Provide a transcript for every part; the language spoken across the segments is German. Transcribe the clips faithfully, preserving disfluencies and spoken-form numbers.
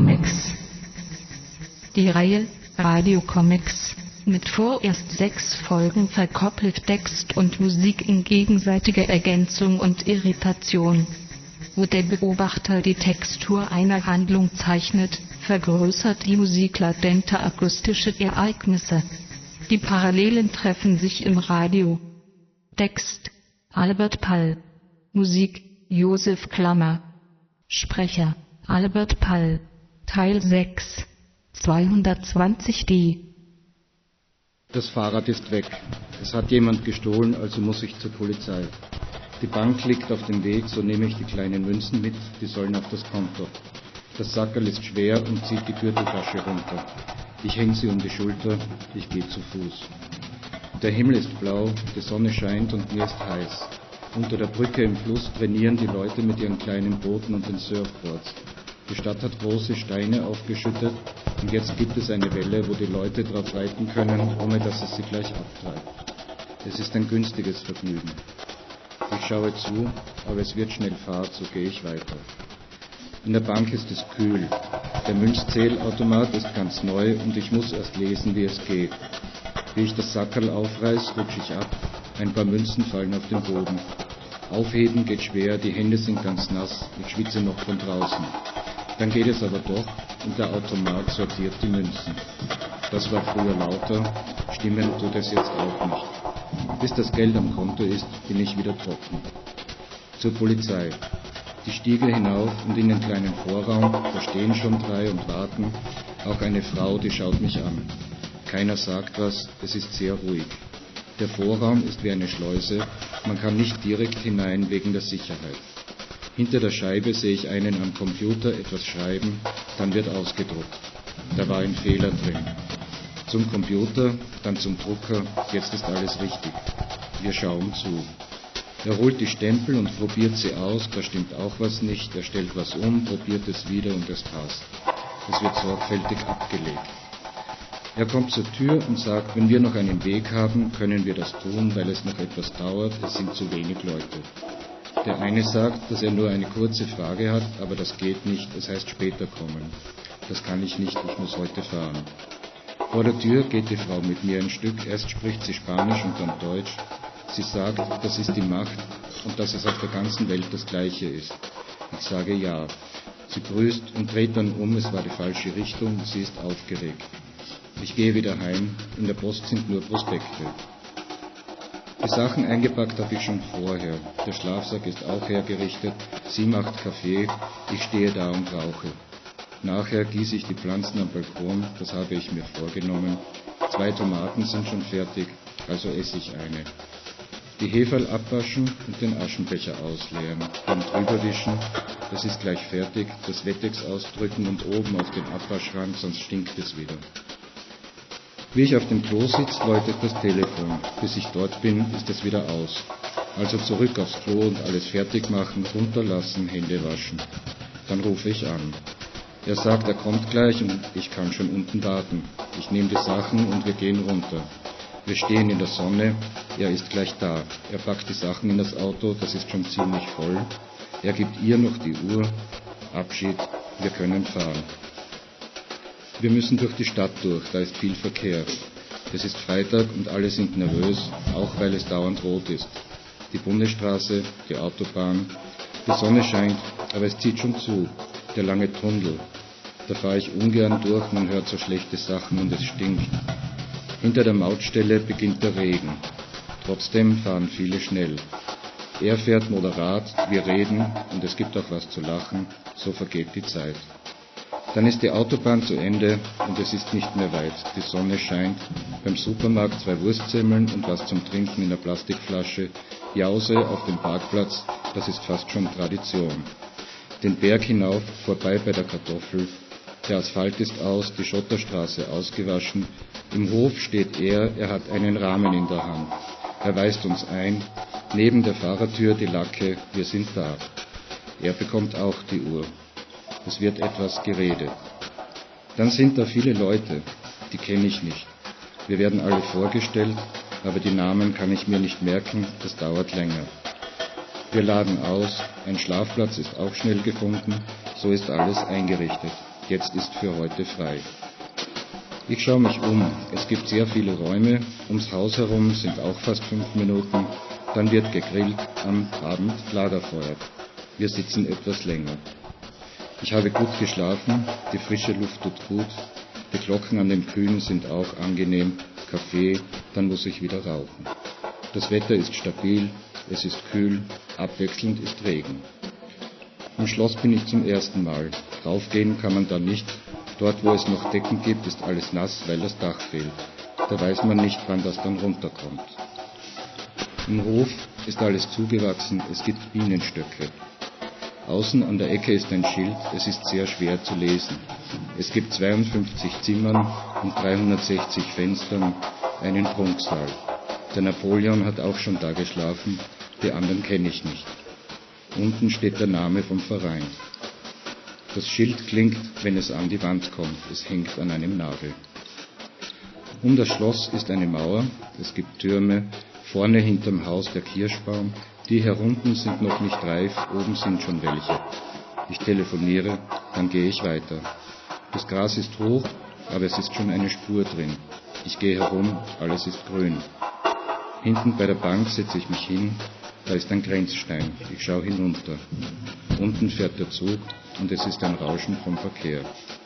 Radiocomics. Die Reihe Radiocomics, mit vorerst sechs Folgen, verkoppelt Text und Musik in gegenseitiger Ergänzung und Irritation. Wo der Beobachter die Textur einer Handlung zeichnet, vergrößert die Musik latente akustische Ereignisse. Die Parallelen treffen sich im Radio. Text: Albert Pall. Musik: Josef Klammer. Sprecher: Albert Pall. Teil sechs. zweihundertzwanzig D. Das Fahrrad ist weg. Es hat jemand gestohlen, also muss ich zur Polizei. Die Bank liegt auf dem Weg, so nehme ich die kleinen Münzen mit, die sollen auf das Konto. Das Sackerl ist schwer und zieht die Gürteltasche runter. Ich hänge sie um die Schulter, ich gehe zu Fuß. Der Himmel ist blau, die Sonne scheint und mir ist heiß. Unter der Brücke im Fluss trainieren die Leute mit ihren kleinen Booten und den Surfboards. Die Stadt hat große Steine aufgeschüttet und jetzt gibt es eine Welle, wo die Leute drauf reiten können, ohne dass es sie gleich abtreibt. Es ist ein günstiges Vergnügen. Ich schaue zu, aber es wird schnell Fahrt, so gehe ich weiter. In der Bank ist es kühl. Der Münzzählautomat ist ganz neu und ich muss erst lesen, wie es geht. Wie ich das Sackerl aufreiß, rutsche ich ab. Ein paar Münzen fallen auf den Boden. Aufheben geht schwer, die Hände sind ganz nass, ich schwitze noch von draußen. Dann geht es aber doch und der Automat sortiert die Münzen. Das war früher lauter, stimmen tut es jetzt auch nicht. Bis das Geld am Konto ist, bin ich wieder trocken. Zur Polizei. Die Stiege hinauf und in den kleinen Vorraum, da stehen schon drei und warten. Auch eine Frau, die schaut mich an. Keiner sagt was, es ist sehr ruhig. Der Vorraum ist wie eine Schleuse, man kann nicht direkt hinein wegen der Sicherheit. Hinter der Scheibe sehe ich einen am Computer etwas schreiben, dann wird ausgedruckt. Da war ein Fehler drin. Zum Computer, dann zum Drucker, jetzt ist alles richtig. Wir schauen zu. Er holt die Stempel und probiert sie aus, da stimmt auch was nicht, er stellt was um, probiert es wieder und es passt. Es wird sorgfältig abgelegt. Er kommt zur Tür und sagt, wenn wir noch einen Weg haben, können wir das tun, weil es noch etwas dauert, es sind zu wenig Leute. Der eine sagt, dass er nur eine kurze Frage hat, aber das geht nicht, es heißt später kommen. Das kann ich nicht, ich muss heute fahren. Vor der Tür geht die Frau mit mir ein Stück, erst spricht sie Spanisch und dann Deutsch. Sie sagt, das ist die Macht und dass es auf der ganzen Welt das Gleiche ist. Ich sage ja. Sie grüßt und dreht dann um, es war die falsche Richtung, sie ist aufgeregt. Ich gehe wieder heim, in der Post sind nur Prospekte. Die Sachen eingepackt habe ich schon vorher. Der Schlafsack ist auch hergerichtet, sie macht Kaffee, ich stehe da und rauche. Nachher gieße ich die Pflanzen am Balkon, das habe ich mir vorgenommen. Zwei Tomaten sind schon fertig, also esse ich eine. Die Heferl abwaschen und den Aschenbecher ausleeren, dann drüberwischen, das ist gleich fertig, das Wettex ausdrücken und oben auf den Abwaschrand, sonst stinkt es wieder. Wie ich auf dem Klo sitze, läutet das Telefon. Bis ich dort bin, ist es wieder aus. Also zurück aufs Klo und alles fertig machen, runterlassen, Hände waschen. Dann rufe ich an. Er sagt, er kommt gleich und ich kann schon unten warten. Ich nehme die Sachen und wir gehen runter. Wir stehen in der Sonne, er ist gleich da. Er packt die Sachen in das Auto, das ist schon ziemlich voll. Er gibt ihr noch die Uhr. Abschied, wir können fahren. Wir müssen durch die Stadt durch, da ist viel Verkehr. Es ist Freitag und alle sind nervös, auch weil es dauernd rot ist. Die Bundesstraße, die Autobahn, die Sonne scheint, aber es zieht schon zu. Der lange Tunnel, da fahre ich ungern durch, man hört so schlechte Sachen und es stinkt. Hinter der Mautstelle beginnt der Regen. Trotzdem fahren viele schnell. Er fährt moderat, wir reden und es gibt auch was zu lachen, so vergeht die Zeit. Dann ist die Autobahn zu Ende und es ist nicht mehr weit. Die Sonne scheint. Beim Supermarkt zwei Wurstsemmeln und was zum Trinken in der Plastikflasche. Jause auf dem Parkplatz, das ist fast schon Tradition. Den Berg hinauf, vorbei bei der Kartoffel. Der Asphalt ist aus, die Schotterstraße ausgewaschen. Im Hof steht er, er hat einen Rahmen in der Hand. Er weist uns ein. Neben der Fahrertür die Lacke, wir sind da. Er bekommt auch die Uhr. Es wird etwas geredet. Dann sind da viele Leute, die kenne ich nicht. Wir werden alle vorgestellt, aber die Namen kann ich mir nicht merken, das dauert länger. Wir laden aus, ein Schlafplatz ist auch schnell gefunden, so ist alles eingerichtet. Jetzt ist für heute frei. Ich schaue mich um. Es gibt sehr viele Räume. Ums Haus herum sind auch fast fünf Minuten. Dann wird gegrillt, am Abend Lagerfeuer. Wir sitzen etwas länger. Ich habe gut geschlafen, die frische Luft tut gut, die Glocken an den Kühen sind auch angenehm, Kaffee, dann muss ich wieder rauchen. Das Wetter ist stabil, es ist kühl, abwechselnd ist Regen. Im Schloss bin ich zum ersten Mal. Raufgehen kann man da nicht. Dort, wo es noch Decken gibt, ist alles nass, weil das Dach fehlt. Da weiß man nicht, wann das dann runterkommt. Im Hof ist alles zugewachsen, es gibt Bienenstöcke. Außen an der Ecke ist ein Schild, es ist sehr schwer zu lesen. Es gibt zweiundfünfzig Zimmern und dreihundertsechzig Fenstern, einen Prunksaal. Der Napoleon hat auch schon da geschlafen, die anderen kenne ich nicht. Unten steht der Name vom Verein. Das Schild klingt, wenn es an die Wand kommt, es hängt an einem Nagel. Um das Schloss ist eine Mauer, es gibt Türme, vorne hinterm Haus der Kirschbaum, die herunten sind noch nicht reif, oben sind schon welche. Ich telefoniere, dann gehe ich weiter. Das Gras ist hoch, aber es ist schon eine Spur drin. Ich gehe herum, alles ist grün. Hinten bei der Bank setze ich mich hin, da ist ein Grenzstein, ich schaue hinunter. Unten fährt der Zug und es ist ein Rauschen vom Verkehr.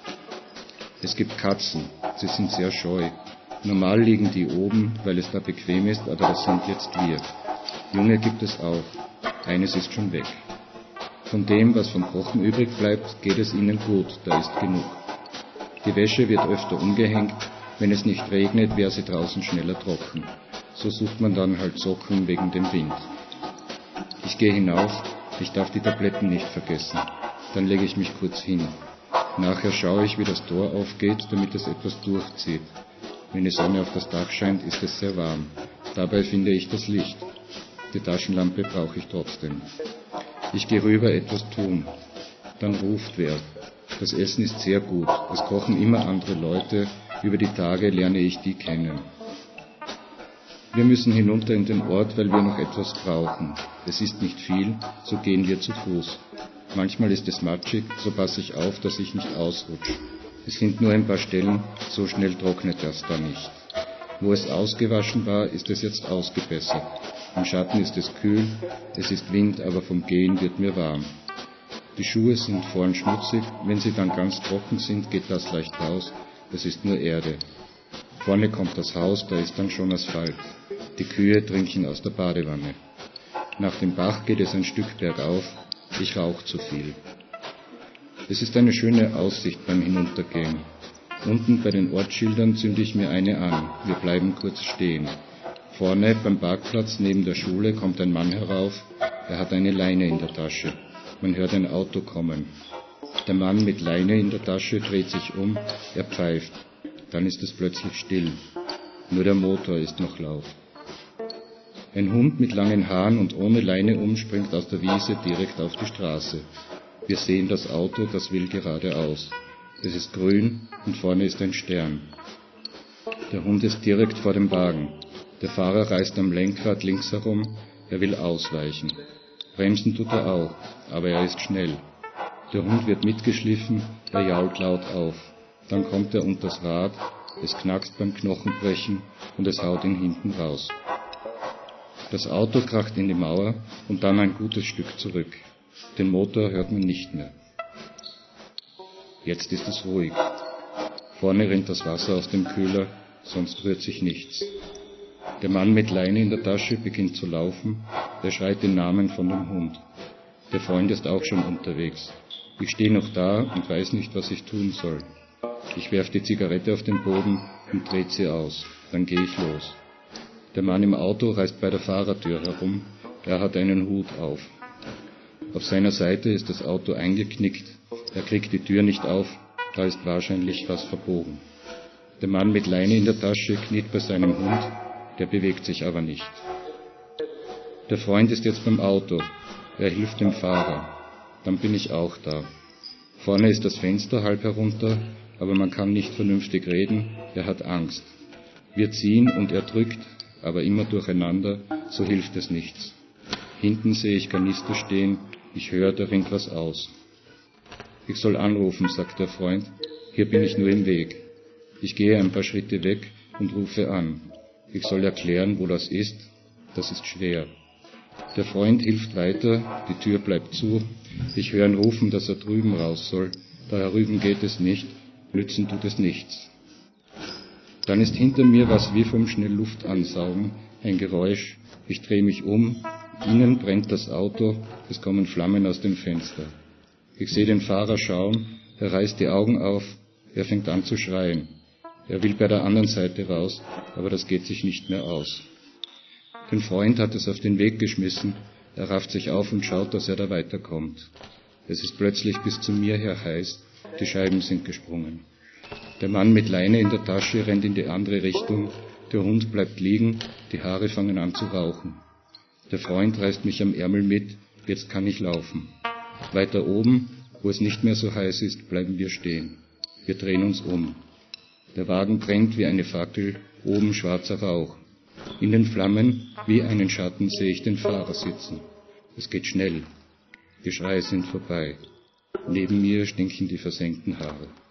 Es gibt Katzen, sie sind sehr scheu. Normal liegen die oben, weil es da bequem ist, aber das sind jetzt wir. Junge gibt es auch, eines ist schon weg. Von dem, was vom Kochen übrig bleibt, geht es ihnen gut, da ist genug. Die Wäsche wird öfter umgehängt, wenn es nicht regnet, wäre sie draußen schneller trocken. So sucht man dann halt Socken wegen dem Wind. Ich gehe hinauf, ich darf die Tabletten nicht vergessen. Dann lege ich mich kurz hin. Nachher schaue ich, wie das Tor aufgeht, damit es etwas durchzieht. Wenn die Sonne auf das Dach scheint, ist es sehr warm. Dabei finde ich das Licht. Die Taschenlampe brauche ich trotzdem. Ich gehe rüber etwas tun. Dann ruft wer. Das Essen ist sehr gut. Es kochen immer andere Leute. Über die Tage lerne ich die kennen. Wir müssen hinunter in den Ort, weil wir noch etwas brauchen. Es ist nicht viel, so gehen wir zu Fuß. Manchmal ist es matschig, so passe ich auf, dass ich nicht ausrutsche. Es sind nur ein paar Stellen, so schnell trocknet das da nicht. Wo es ausgewaschen war, ist es jetzt ausgebessert. Im Schatten ist es kühl, es ist Wind, aber vom Gehen wird mir warm. Die Schuhe sind vorn schmutzig, wenn sie dann ganz trocken sind, geht das leicht raus, es ist nur Erde. Vorne kommt das Haus, da ist dann schon Asphalt. Die Kühe trinken aus der Badewanne. Nach dem Bach geht es ein Stück bergauf, ich rauche zu viel. Es ist eine schöne Aussicht beim Hinuntergehen. Unten bei den Ortsschildern zünde ich mir eine an, wir bleiben kurz stehen. Vorne beim Parkplatz neben der Schule kommt ein Mann herauf, er hat eine Leine in der Tasche. Man hört ein Auto kommen. Der Mann mit Leine in der Tasche dreht sich um, er pfeift. Dann ist es plötzlich still. Nur der Motor ist noch laut. Ein Hund mit langen Haaren und ohne Leine um springt aus der Wiese direkt auf die Straße. Wir sehen das Auto, das will geradeaus. Es ist grün und vorne ist ein Stern. Der Hund ist direkt vor dem Wagen. Der Fahrer reißt am Lenkrad links herum, er will ausweichen. Bremsen tut er auch, aber er ist schnell. Der Hund wird mitgeschliffen, er jault laut auf. Dann kommt er unters Rad, es knackst beim Knochenbrechen und es haut ihn hinten raus. Das Auto kracht in die Mauer und dann ein gutes Stück zurück. Den Motor hört man nicht mehr. Jetzt ist es ruhig. Vorne rinnt das Wasser aus dem Kühler, sonst rührt sich nichts. Der Mann mit Leine in der Tasche beginnt zu laufen, er schreit den Namen von dem Hund. Der Freund ist auch schon unterwegs. Ich stehe noch da und weiß nicht, was ich tun soll. Ich werfe die Zigarette auf den Boden und drehe sie aus. Dann gehe ich los. Der Mann im Auto reißt bei der Fahrertür herum. Er hat einen Hut auf. Auf seiner Seite ist das Auto eingeknickt. Er kriegt die Tür nicht auf. Da ist wahrscheinlich was verbogen. Der Mann mit Leine in der Tasche kniet bei seinem Hund. Der bewegt sich aber nicht. Der Freund ist jetzt beim Auto. Er hilft dem Fahrer. Dann bin ich auch da. Vorne ist das Fenster halb herunter, aber man kann nicht vernünftig reden. Er hat Angst. Wir ziehen und er drückt, aber immer durcheinander, so hilft es nichts. Hinten sehe ich Kanister stehen, ich höre, da rinnt was aus. Ich soll anrufen, sagt der Freund. Hier bin ich nur im Weg. Ich gehe ein paar Schritte weg und rufe an. Ich soll erklären, wo das ist. Das ist schwer. Der Freund hilft weiter, die Tür bleibt zu. Ich höre ihn rufen, dass er drüben raus soll. Da herüben geht es nicht, nützen tut es nichts. Dann ist hinter mir was wie vom schnell Luft ansaugen, ein Geräusch. Ich drehe mich um, innen brennt das Auto, es kommen Flammen aus dem Fenster. Ich sehe den Fahrer schauen, er reißt die Augen auf, er fängt an zu schreien. Er will bei der anderen Seite raus, aber das geht sich nicht mehr aus. Den Freund hat es auf den Weg geschmissen, er rafft sich auf und schaut, dass er da weiterkommt. Es ist plötzlich bis zu mir her heiß, die Scheiben sind gesprungen. Der Mann mit Leine in der Tasche rennt in die andere Richtung, der Hund bleibt liegen, die Haare fangen an zu rauchen. Der Freund reißt mich am Ärmel mit, jetzt kann ich laufen. Weiter oben, wo es nicht mehr so heiß ist, bleiben wir stehen. Wir drehen uns um. Der Wagen brennt wie eine Fackel, oben schwarzer Rauch. In den Flammen, wie einen Schatten, sehe ich den Fahrer sitzen. Es geht schnell. Die Schreie sind vorbei. Neben mir stinken die versenkten Haare.